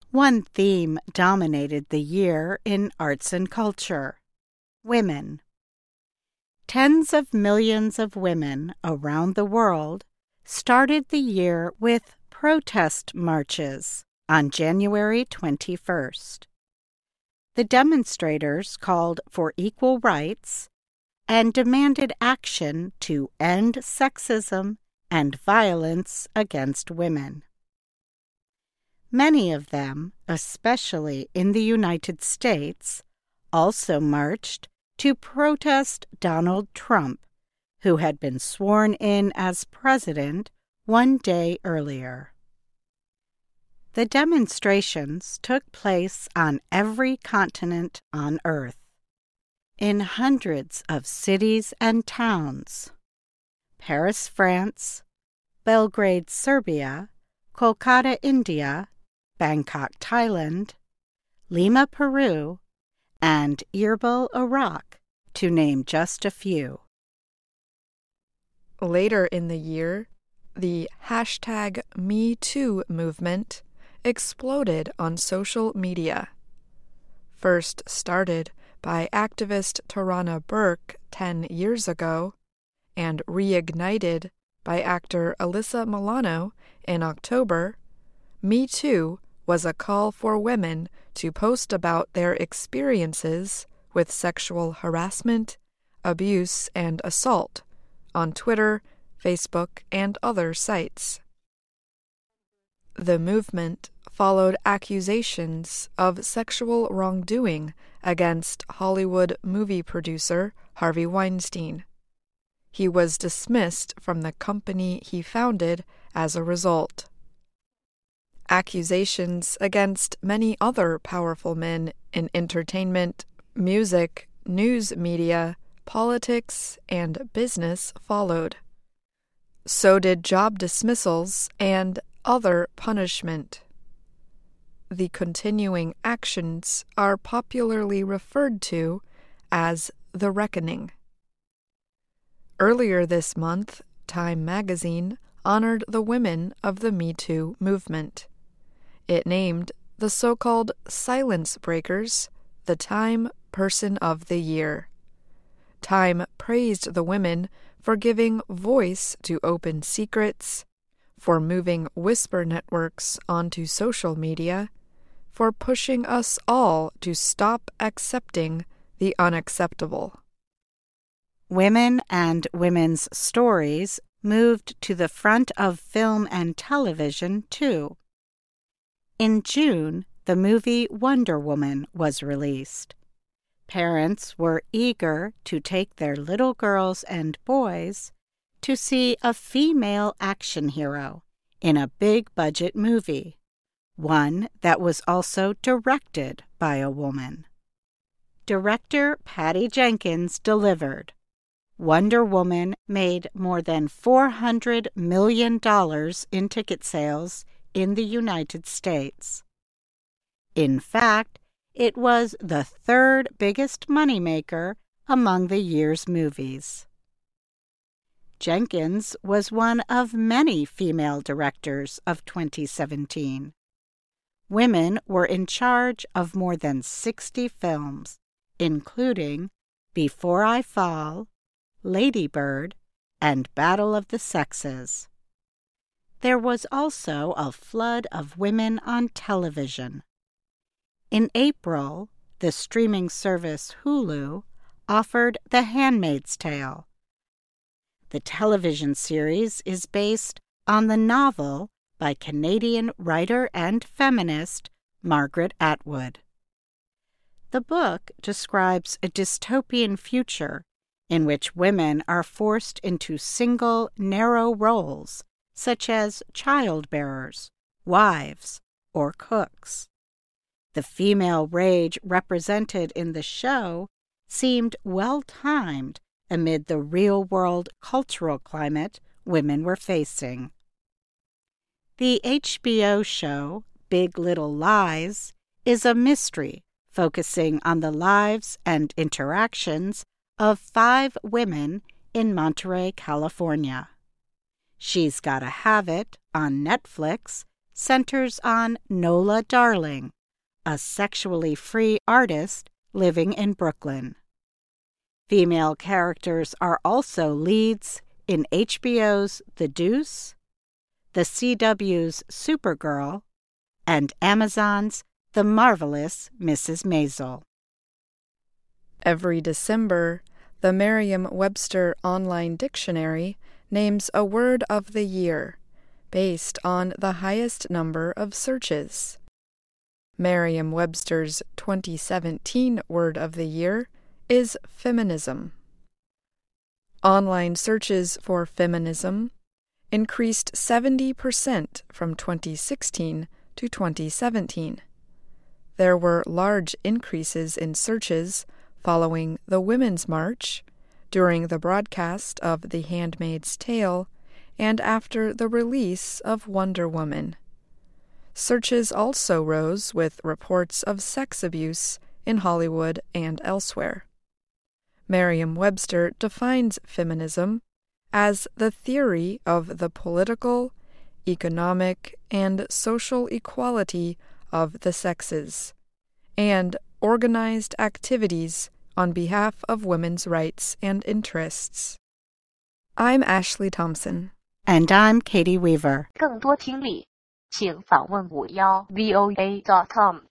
One theme dominated the year in arts and culture: women. Tens of millions of women around the world started the year with protest marches on January 21st. The demonstrators called for equal rights and demanded action to end sexism and violence against women. Many of them, especially in the United States, also marched to protest Donald Trump, who had been sworn in as president one day earlier. The demonstrations took place on every continent on Earth, in hundreds of cities and towns: Paris, France; Belgrade, Serbia; Kolkata, India; Bangkok, Thailand; Lima, Peru; and Erbil, Iraq, to name just a few. Later in the year, the #MeToo movement exploded on social media. First started by activist Tarana Burke 10 years ago, and reignited by actor Alyssa Milano in October, Me Too was a call for women to post about their experiences with sexual harassment, abuse, and assault on Twitter, Facebook, and other sites. The movement followed accusations of sexual wrongdoing against Hollywood movie producer Harvey Weinstein. He was dismissed from the company he founded as a result. Accusations against many other powerful men in entertainment, music, news media, politics, and business followed. So did job dismissals and other punishment. The continuing actions are popularly referred to as the Reckoning. Earlier this month, Time magazine honored the women of the Me Too movement. It named the so-called Silence Breakers the Time Person of the Year. Time praised the women for giving voice to open secrets, for moving whisper networks onto social media, for pushing us all to stop accepting the unacceptable. Women and women's stories moved to the front of film and television, too. In June, the movie Wonder Woman was released. Parents were eager to take their little girls and boys to see a female action hero in a big-budget movie, one that was also directed by a woman. Director Patty Jenkins delivered. Wonder Woman made more than $400 million in ticket sales in the United States. In fact, it was the third biggest moneymaker among the year's movies. Jenkins was one of many female directors of 2017. Women were in charge of more than 60 films, including Before I Fall, Lady Bird, and Battle of the Sexes. There was also a flood of women on television. In April, the streaming service Hulu offered The Handmaid's Tale. The television series is based on the novel by Canadian writer and feminist Margaret Atwood. The book describes a dystopian future in which women are forced into single, narrow roles, such as childbearers, wives, or cooks. The female rage represented in the show seemed well-timed amid the real-world cultural climate women were facing. The HBO show Big Little Lies is a mystery focusing on the lives and interactions of 5 women in Monterey, California. She's Gotta Have It on Netflix centers on Nola Darling, a sexually free artist living in Brooklyn. Female characters are also leads in HBO's The Deuce, the CW's Supergirl, and Amazon's The Marvelous Mrs. Maisel. Every December, the Merriam-Webster Online Dictionary names a word of the year based on the highest number of searches. Merriam-Webster's 2017 word of the year is feminism. Online searches for feminism increased 70% from 2016 to 2017. There were large increases in searches following the Women's March, during the broadcast of The Handmaid's Tale, and after the release of Wonder Woman. Searches also rose with reports of sex abuse in Hollywood and elsewhere. Merriam-Webster defines feminism as the theory of the political, economic, and social equality of the sexes, and organized activities on behalf of women's rights and interests. I'm Ashley Thompson. And I'm Katie Weaver. 更多听力，请访问51voa.com。